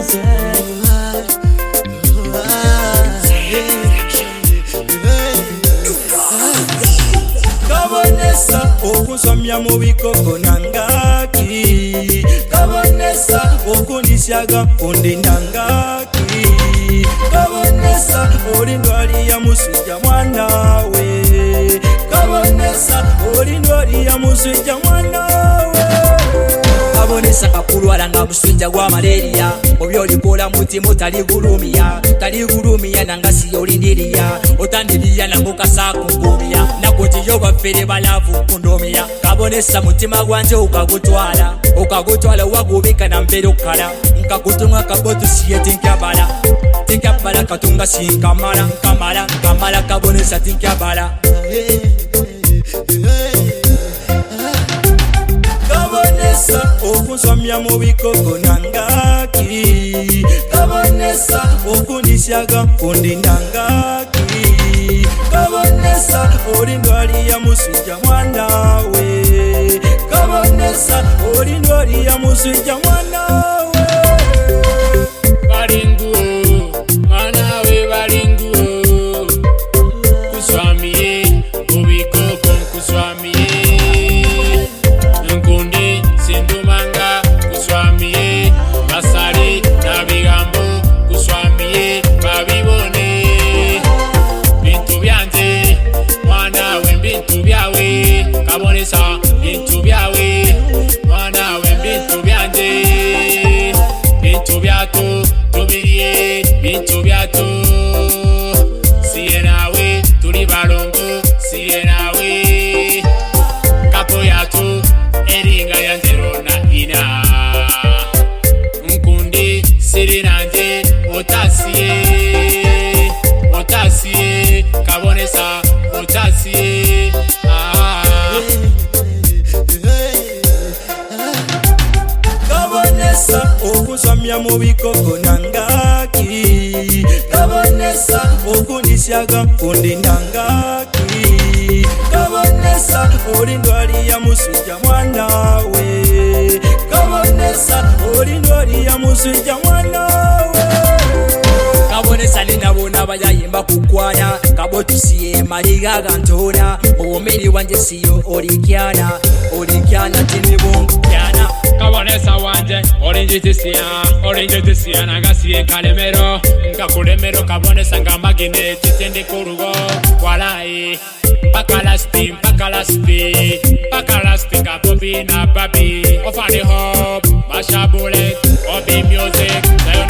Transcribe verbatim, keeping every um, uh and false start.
Kabonesa okusomya mu bikoko nangaki Kabonesa okunisyaga undi nangaki Kabonesa olindwali ya musujja mwanawe Kabonesa olindwali ya musujja mwanawe Kabonesa kakulwala nga musujja gwa malaria Obyo likola mutima taligulumia Taligulumia nanga si olindiriya Otandiriya nango kasakungumia Nakoti yoba fere balavu kundomia Kabonesa mutima gwanje ukagutwala Ukagutwala wagubika na mbere kala Nkakutunga kabotu siye tinkyabala Tinkyabala katunga si nkamala Nkamala nkamala Kabonesa tinkyabala Kabonesa okunsomya mu bikoko nangaki Kabonesa okunisyaga undi nangaki Kabonesa olindwali ya musujja mwanawe Kabonesa olindwali ya musujja mwanawe Balingu mwanawe balingu kuswamiye mu bikoko kuswamiye Nkunde sindumanga kuswamiye basari na bigambo kuswamiye babibone bintu byanje mwanawe bintu byawe Kabonesa bintu byawe mwanawe bintu byanje bintu byato tubiriye bintu byato siye nawe turi balongo siye nawe kapo yato eringa ya nderona ina Nkundi siri nanje otasiye otasiye Kabonesa otasiye ah. Kabonesa okusomya mu bikoko nangaki Kabonesa okunisyaga undi nangaki Kabonesa olindwali ya musujja mwanawe Kabonesa olindwali ya musujja mwanawe Kabonesa ninabona bayayimba kukwanya Kabotusiye maliga gantona Omeri wanje siyo olikyana Olikyana tinibungu kyana Kabonesa wanje olinjitisiya olinjitisiya nagasiye kalemero nkakulemero Kabonesa ngambagine titende kurugo walai mpaka lasti mpaka lasti mpaka lasti kabobi na babi ofani hop mashabule obi music